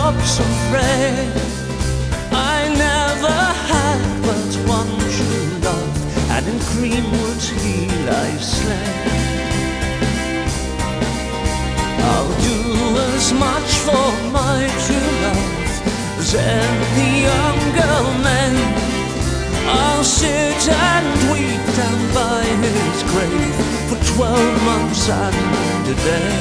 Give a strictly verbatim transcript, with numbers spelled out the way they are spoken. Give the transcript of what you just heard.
hopes and pray. I never had but one true love, and in Greenwood he lies slain. I'll do as much for my true love as any younger man. I'll sit and weep down by his grave for twelve months and a day.